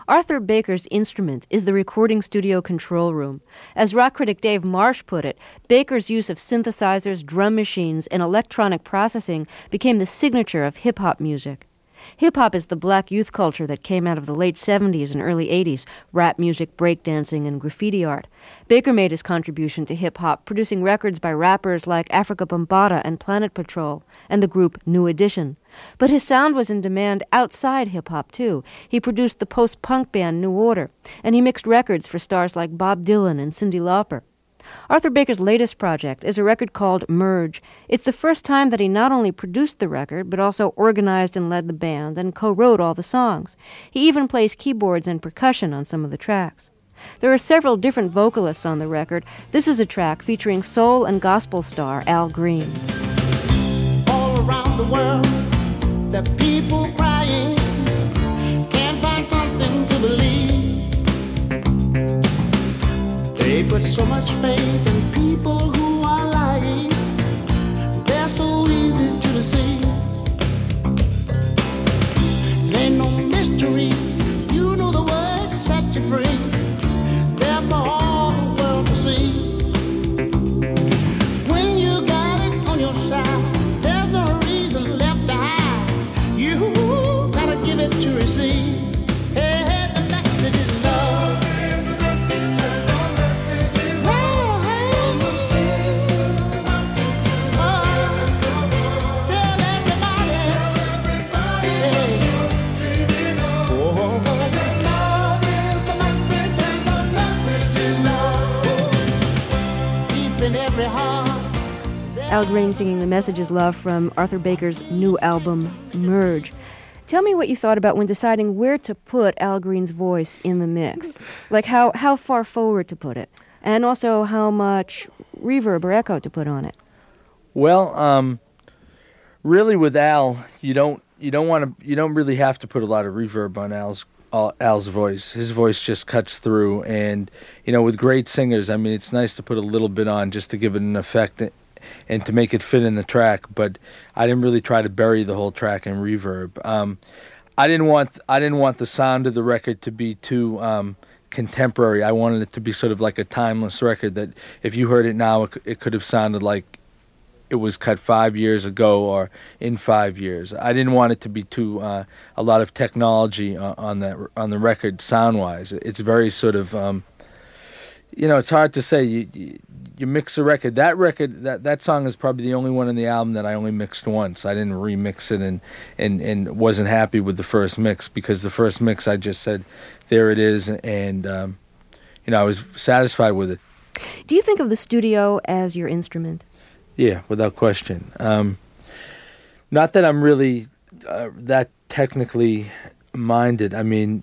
Arthur Baker's instrument is the recording studio control room. As rock critic Dave Marsh put it, Baker's use of synthesizers, drum machines, and electronic processing became the signature of hip-hop music. Hip-hop is the black youth culture that came out of the late 70s and early 80s, rap music, breakdancing, and graffiti art. Baker made his contribution to hip-hop, producing records by rappers like Afrika Bambaataa and Planet Patrol, and the group New Edition. But his sound was in demand outside hip-hop, too. He produced the post-punk band New Order, and he mixed records for stars like Bob Dylan and Cyndi Lauper. Arthur Baker's latest project is a record called Merge. It's the first time that he not only produced the record, but also organized and led the band and co-wrote all the songs. He even plays keyboards and percussion on some of the tracks. There are several different vocalists on the record. This is a track featuring soul and gospel star Al Green. All around the world, the people crying, can't find something to believe. They put so much faith in people who are lying. They're so easy to deceive. There ain't no mystery. You know the words set you free. They're for all the world to see. When you got it on your side, there's no reason left to hide. You gotta give it to receive. Hey, the message is love. Al Green singing The Message is Love from Arthur Baker's new album, Merge. Tell me what you thought about when deciding where to put Al Green's voice in the mix. Like how far forward to put it, and also how much reverb or echo to put on it. Well, really with Al, you don't really have to put a lot of reverb on Al's voice. His voice just cuts through, and with great singers, I mean, it's nice to put a little bit on just to give it an effect and to make it fit in the track. But I didn't really try to bury the whole track in reverb. I didn't want the sound of the record to be too contemporary. I wanted it to be sort of like a timeless record that if you heard it now, it could have sounded like it was cut 5 years ago or in 5 years. I didn't want it to be too a lot of technology on the record sound-wise. It's very sort of it's hard to say. You mix a record. That song is probably the only one on the album that I only mixed once. I didn't remix it and wasn't happy with the first mix, because the first mix I just said, there it is, and I was satisfied with it. Do you think of the studio as your instrument? Yeah, without question. Not that I'm really that technically minded. I mean,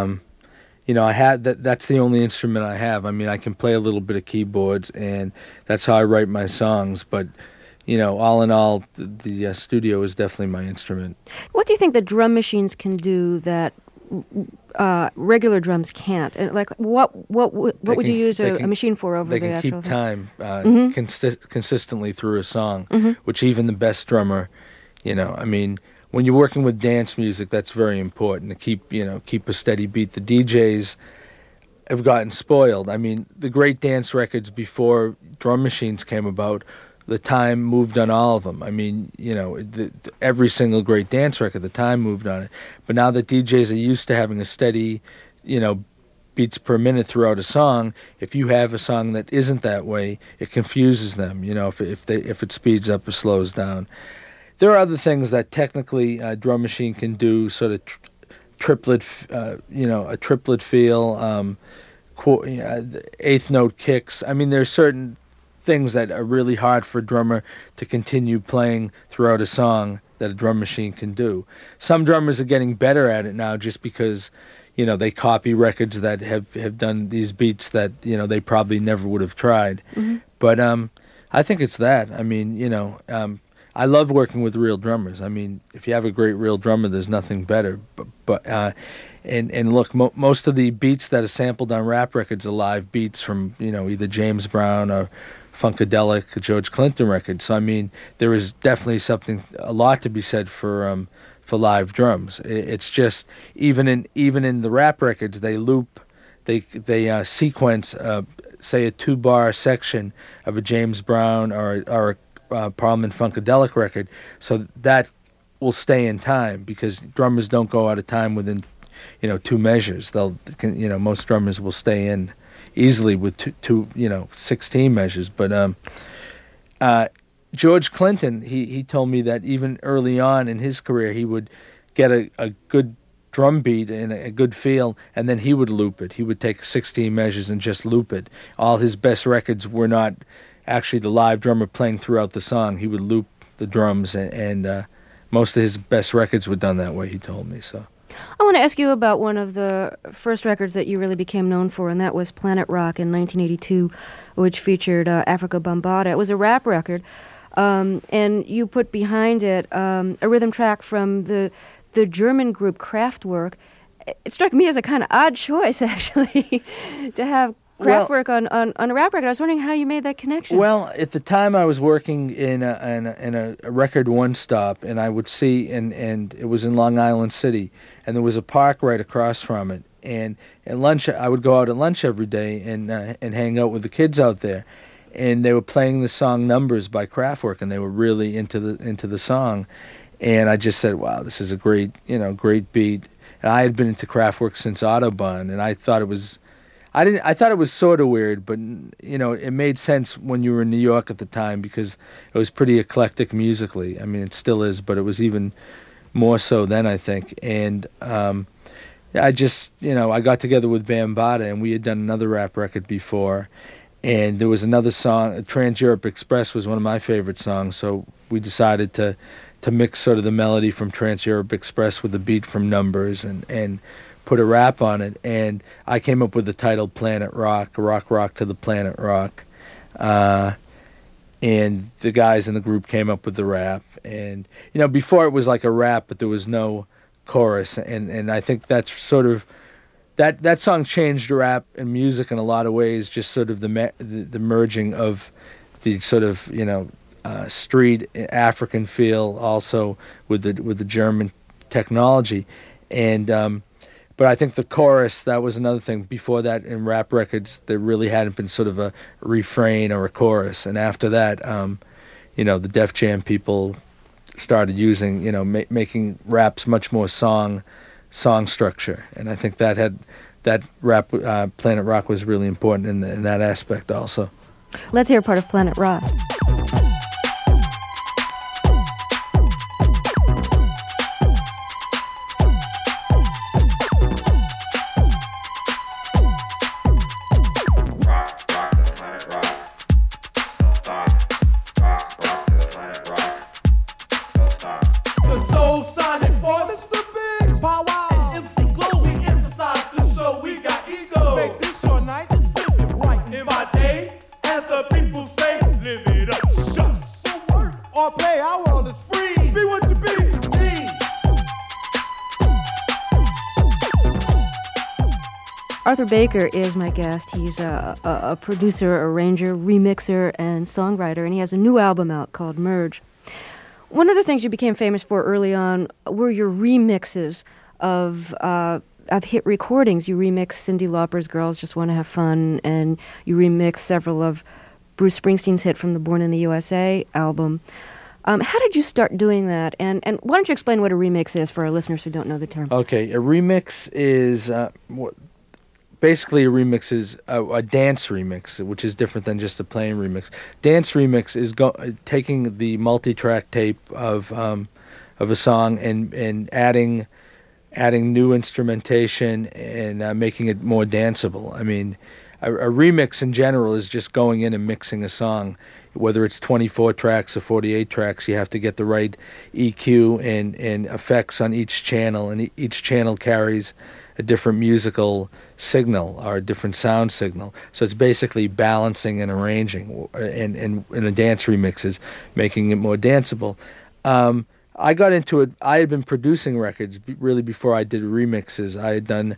I had that's the only instrument I have. I mean, I can play a little bit of keyboards, and that's how I write my songs. But, all in all, the studio is definitely my instrument. What do you think the drum machines can do that regular drums can't? And what would you use a machine for over the actual thing? They can keep time consistently through a song, which even the best drummer, I mean, when you're working with dance music, that's very important to keep a steady beat. The DJs have gotten spoiled. I mean, the great dance records before drum machines came about, the time moved on all of them. I mean, every single great dance record, the time moved on it. But now that DJs are used to having a steady, beats per minute throughout a song, if you have a song that isn't that way, it confuses them. If it speeds up or slows down. There are other things that technically a drum machine can do, sort of triplet, a triplet feel, eighth note kicks. I mean, there's certain things that are really hard for a drummer to continue playing throughout a song that a drum machine can do. Some drummers are getting better at it now just because, they copy records that have done these beats that, they probably never would have tried. Mm-hmm. But I think it's that. I mean, I love working with real drummers. I mean, if you have a great real drummer, there's nothing better. But look, most of the beats that are sampled on rap records are live beats from either James Brown or Funkadelic or George Clinton records. So I mean, there is definitely a lot to be said for for live drums. It's just even in the rap records they loop, they sequence say a 2-bar section of a James Brown or a Parliament Funkadelic record, so that will stay in time because drummers don't go out of time within 2 measures. Most drummers will stay in easily with two 16 measures. But George Clinton, he told me that even early on in his career, he would get a good drum beat and a good feel, and then he would loop it. He would take 16 measures and just loop it. All his best records were not actually the live drummer playing throughout the song. He would loop the drums, and most of his best records were done that way, he told me. So I want to ask you about one of the first records that you really became known for, and that was Planet Rock in 1982, which featured Afrika Bambaataa. It was a rap record, and you put behind it a rhythm track from the German group Kraftwerk. It struck me as a kind of odd choice, actually, to have Kraftwerk on a rap record. I was wondering how you made that connection. Well, at the time I was working in a record one-stop, and I would see, and it was in Long Island City, and there was a park right across from it. And at lunch, I would go out at lunch every day and hang out with the kids out there, and they were playing the song "Numbers" by Kraftwerk, and they were really into the song. And I just said, "Wow, this is a great beat." And I had been into Kraftwerk since Autobahn, and I thought it was. I thought it was sort of weird, but it made sense when you were in New York at the time because it was pretty eclectic musically. I mean, it still is, but it was even more so then, I think. And I just, I got together with Bambaataa, and we had done another rap record before, and there was another song, Trans-Europe Express was one of my favorite songs, so we decided to mix sort of the melody from Trans-Europe Express with the beat from Numbers and put a rap on it, and I came up with the title Planet Rock, rock to the Planet Rock, and the guys in the group came up with the rap, and before it was like a rap, but there was no chorus, and I think that's sort of that song changed rap and music in a lot of ways, just sort of the merging of the sort of street African feel also with the German technology, and but I think the chorus, that was another thing. Before that, in rap records, there really hadn't been sort of a refrain or a chorus. And after that, the Def Jam people started using, making raps much more song structure. And I think that rap, Planet Rock was really important in that aspect also. Let's hear part of Planet Rock. Arthur Baker is my guest. He's a producer, arranger, remixer, and songwriter, and he has a new album out called Merge. One of the things you became famous for early on were your remixes of hit recordings. You remixed Cyndi Lauper's Girls Just Want to Have Fun, and you remixed several of Bruce Springsteen's hit from the Born in the USA album. How did you start doing that? And why don't you explain what a remix is for our listeners who don't know the term? Okay, a remix is... Basically, a remix is a dance remix, which is different than just a plain remix. Dance remix is taking the multi-track tape of a song and adding new instrumentation and making it more danceable. I mean, a remix in general is just going in and mixing a song. Whether it's 24 tracks or 48 tracks, you have to get the right EQ and effects on each channel, and each channel carries a different musical signal or a different sound signal. So it's basically balancing and arranging, and in a dance remix is making it more danceable. I got into it, I had been producing records really before I did remixes. I had done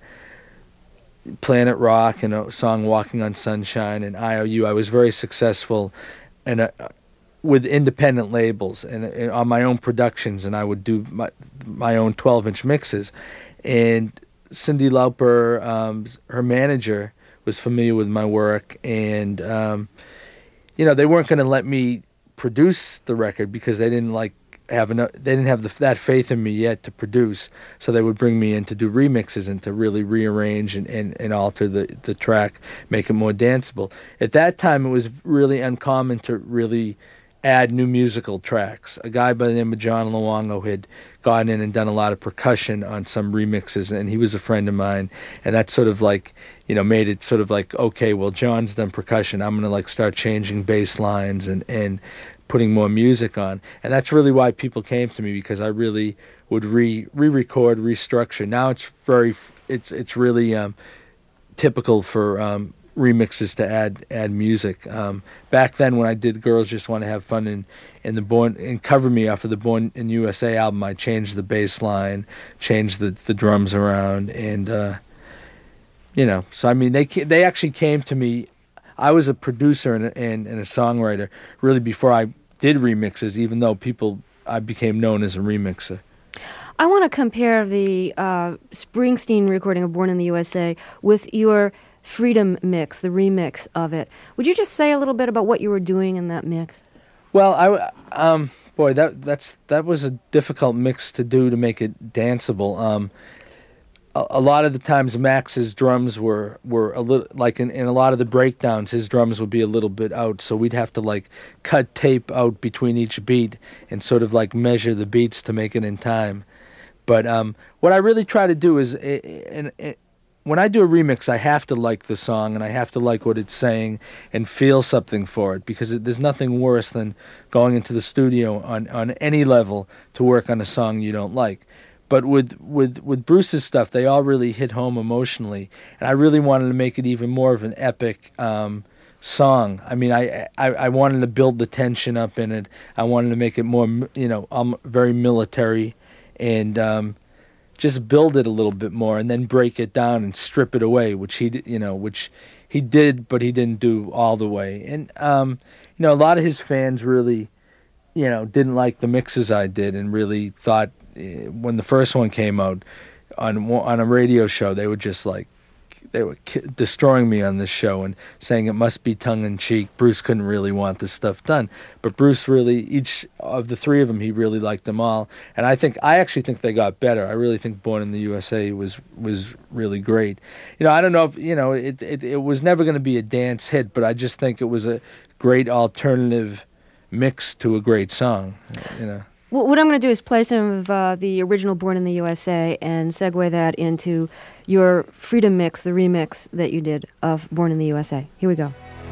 Planet Rock and a song Walking on Sunshine and IOU. I was very successful, and with independent labels and on my own productions, and I would do my own 12-inch mixes. And Cyndi Lauper, her manager, was familiar with my work, and they weren't going to let me produce the record because they didn't have that faith in me yet to produce. So they would bring me in to do remixes and to really rearrange and alter the track, make it more danceable. At that time, it was really uncommon to really add new musical tracks. A guy by the name of John Luongo had gone in and done a lot of percussion on some remixes, and he was a friend of mine, and that sort of made it sort of like, okay, well, John's done percussion, I'm going to start changing bass lines and putting more music on. And that's really why people came to me, because I really would re-record, restructure. Now it's really typical for remixes to add music. Back then, when I did "Girls Just Want to Have Fun" and Cover Me off of the Born in USA album, I changed the bass line, changed the drums around, and So I mean, they actually came to me. I was a producer and a songwriter really before I did remixes, even though I became known as a remixer. I want to compare the Springsteen recording of "Born in the USA" with your Freedom mix, the remix of it. Would you just say a little bit about what you were doing in that mix? Well, that was a difficult mix to do to make it danceable. A lot of the times Max's drums were a little, in a lot of the breakdowns, his drums would be a little bit out, so we'd have to cut tape out between each beat and sort of measure the beats to make it in time. But what I really try to do is, when I do a remix, I have to like the song and I have to like what it's saying and feel something for it, because there's nothing worse than going into the studio on any level to work on a song you don't like. But with Bruce's stuff, they all really hit home emotionally, and I really wanted to make it even more of an epic song. I mean, I wanted to build the tension up in it. I wanted to make it more, very military, and just build it a little bit more, and then break it down and strip it away, which he did, but he didn't do all the way. And a lot of his fans really, didn't like the mixes I did, and really thought when the first one came out on a radio show, they were just they were destroying me on this show and saying it must be tongue-in-cheek. Bruce couldn't really want this stuff done. But Bruce really, each of the three of them, he really liked them all. And I actually think they got better. I really think Born in the USA was really great. I don't know if, it was never going to be a dance hit, but I just think it was a great alternative mix to a great song, Well, what I'm going to do is play some of the original Born in the USA and segue that into your Freedom mix, the remix that you did of Born in the USA. Here we go.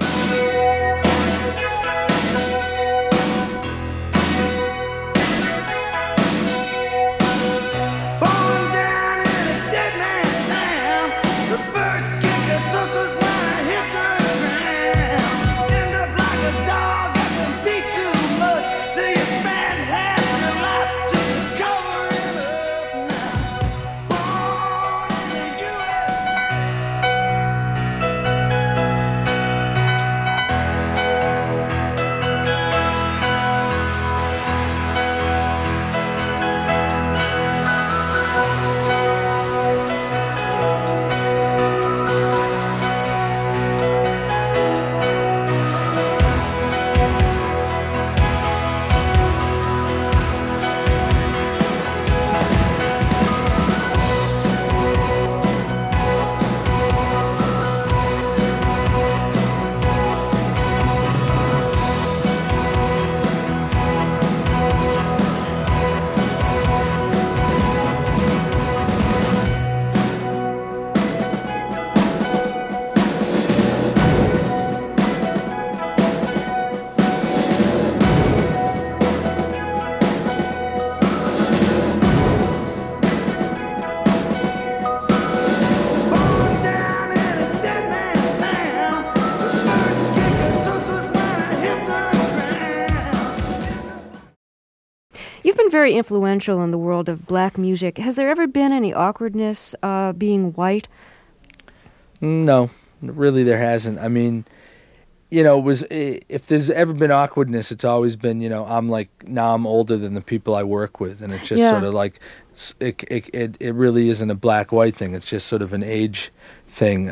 You've been very influential in the world of black music. Has there ever been any awkwardness being white? No, really there hasn't. I mean, it was, if there's ever been awkwardness, it's always been, I'm like, now I'm older than the people I work with, and it's just sort of like, it really isn't a black-white thing. It's just sort of an age thing,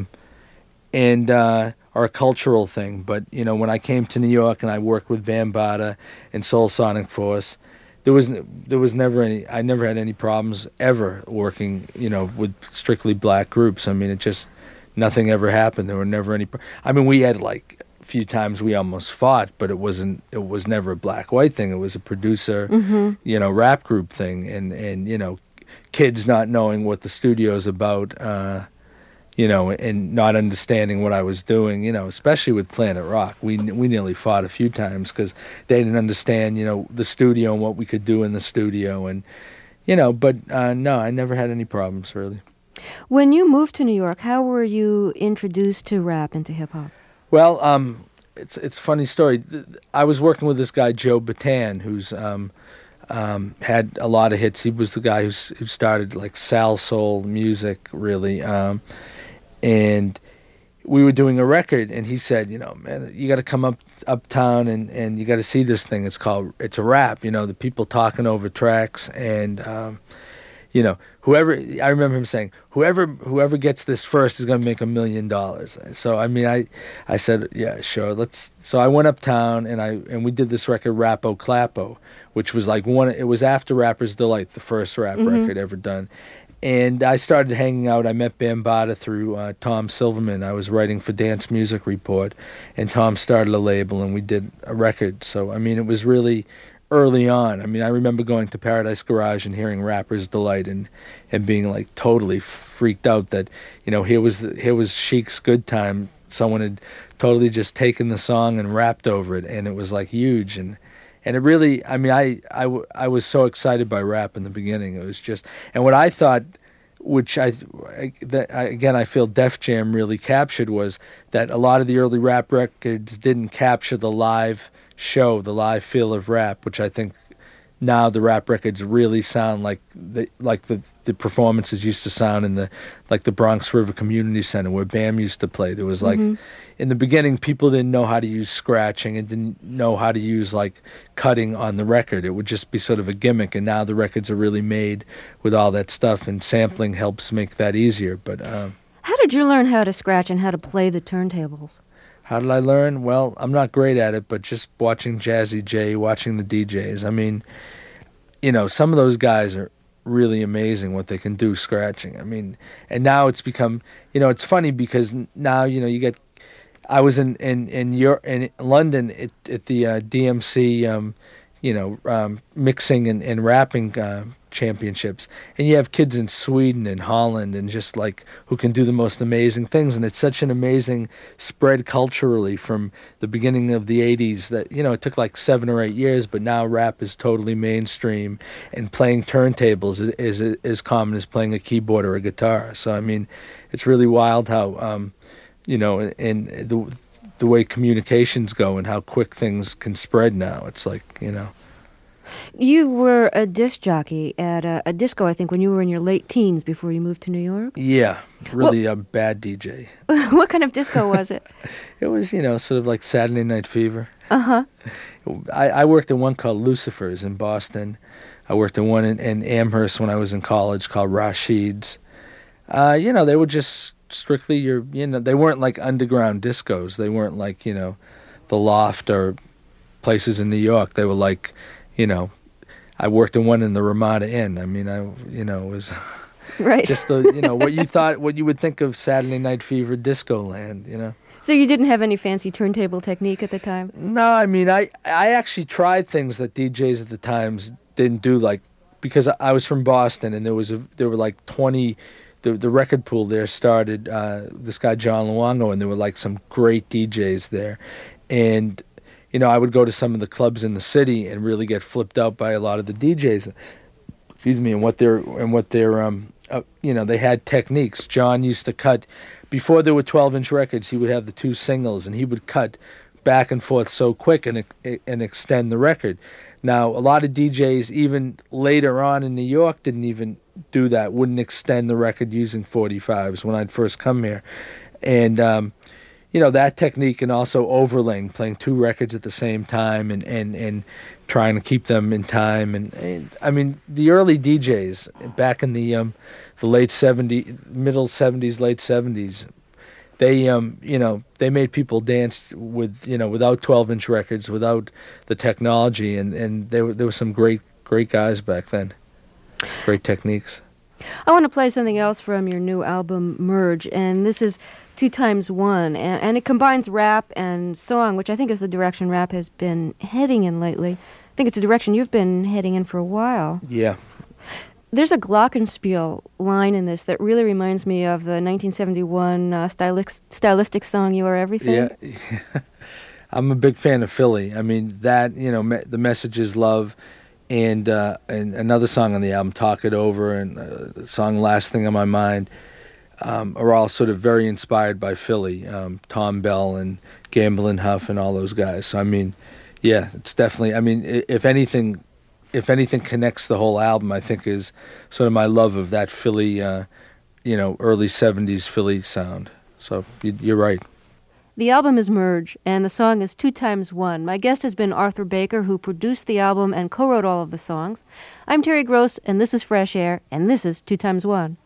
or a cultural thing. But, when I came to New York and I worked with Bambaataa and Soul Sonic Force, there was never I never had any problems ever working, with strictly black groups. I mean, nothing ever happened. There were never any. We had like a few times we almost fought, but it was never a black-white thing. It was a producer, rap group thing, and kids not knowing what the studio's about, and not understanding what I was doing, especially with Planet Rock. We nearly fought a few times because they didn't understand, the studio and what we could do in the studio, and but no, I never had any problems really. When you moved to New York, how were you introduced to rap and to hip hop? Well, it's a funny story. I was working with this guy Joe Bataan, who's had a lot of hits. He was the guy who started like Sal Soul music, really, and we were doing a record, and he said, man, you got to come uptown and you got to see this thing. It's a rap, the people talking over tracks, and whoever, I remember him saying, whoever gets this first is going to make $1 million. So, I said, yeah, sure. So I went uptown and we did this record, Rappo Clappo, which was like it was after Rapper's Delight, the first rap record ever done. And I started hanging out. I met Bambaataa through Tom Silverman. I was writing for Dance Music Report, and Tom started a label, and we did a record. So, it was really early on. I remember going to Paradise Garage and hearing Rapper's Delight and being like totally freaked out that, here was Chic's Good Time. Someone had totally just taken the song and rapped over it, and it was like huge. And it really, I was so excited by rap in the beginning. It was just, and what I thought, which I feel Def Jam really captured, was that a lot of the early rap records didn't capture the live show, the live feel of rap, which I think now the rap records really sound like the performances used to sound in the Bronx River Community Center where Bam used to play. There was like, in the beginning, people didn't know how to use scratching and didn't know how to use like cutting on the record. It would just be sort of a gimmick, and now the records are really made with all that stuff, and sampling helps make that easier. But how did you learn how to scratch and how to play the turntables? How did I learn? Well, I'm not great at it, but just watching Jazzy J, watching the DJs. Some of those guys are really amazing what they can do scratching. And now it's become, it's funny because now, you get, I was in London at the DMC, mixing and rapping championships, and you have kids in Sweden and Holland and just like who can do the most amazing things, and it's such an amazing spread culturally from the beginning of the 80s that it took like 7 or 8 years, but now rap is totally mainstream, and playing turntables is as common as playing a keyboard or a guitar. So it's really wild how and the way communications go and how quick things can spread now. It's like You were a disc jockey at a disco, I think, when you were in your late teens before you moved to New York? Yeah, really a bad DJ. What kind of disco was it? It was, sort of like Saturday Night Fever. Uh-huh. I worked in one called Lucifer's in Boston. I worked in one in Amherst when I was in college called Rashid's. They were just strictly they weren't like underground discos. They weren't like, the Loft or places in New York. They were like, I worked in one in the Ramada Inn. It was right. Just what you would think of Saturday Night Fever disco land, So you didn't have any fancy turntable technique at the time? No, I actually tried things that DJs at the times didn't do, like, because I was from Boston and there were like 20, the record pool there started, this guy John Luongo, and there were like some great DJs there. And I would go to some of the clubs in the city and really get flipped out by a lot of the DJs, and what they had techniques. John used to cut, before there were 12-inch records, he would have the 2 singles, and he would cut back and forth so quick and extend the record. Now, a lot of DJs, even later on in New York, didn't even do that, wouldn't extend the record using 45s when I'd first come here. And, that technique, and also overlaying, playing two records at the same time, and trying to keep them in time. And I mean, the early DJs back in the late middle 70s, late 70s, they made people dance without 12-inch records, without the technology, and there were some great guys back then, great techniques. I want to play something else from your new album, Merge, and this is 2x1, and it combines rap and song, which I think is the direction rap has been heading in lately. I think it's a direction you've been heading in for a while. Yeah. There's a glockenspiel line in this that really reminds me of the 1971 stylistic song, You Are Everything. Yeah. I'm a big fan of Philly. I mean, that, the message is love. And another song on the album, Talk It Over, and the song Last Thing on My Mind, are all sort of very inspired by Philly. Tom Bell and Gamble and Huff and all those guys. So, I mean, yeah, it's definitely, I mean, if anything connects the whole album, I think is sort of my love of that Philly, early 70s Philly sound. So you're right. The album is Merge, and the song is 2x1. My guest has been Arthur Baker, who produced the album and co-wrote all of the songs. I'm Terry Gross, and this is Fresh Air, and this is 2x1.